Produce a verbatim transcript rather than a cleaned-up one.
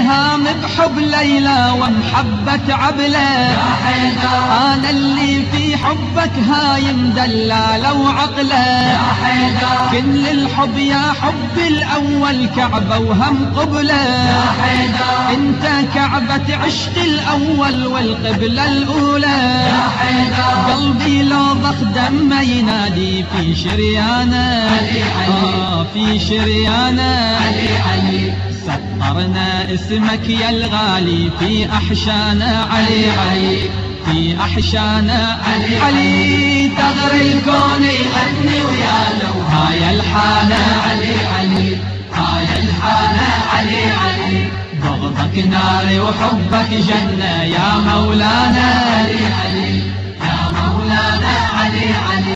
هام بحب ليلى ومحبة عبلة، أنا اللي في حبك هايم دلالة وعقلة، كل الحب يا حب الأول كعبة وهم قبلة، انت كعبة عشق الأول والقبلة الأولى، قلبي لو ضخ دم ينادي في شريانه، آه في شريانه، سطرنا اسمك يا الغالي في أحشانا، علي علي في أحشانا، علي علي ثغر الكون يغني ويانا، وهاي الحانة علي علي، هاي الحانة علي علي، بغضك ناري وحبك جنة يا مولانا، علي علي يا مولانا، علي علي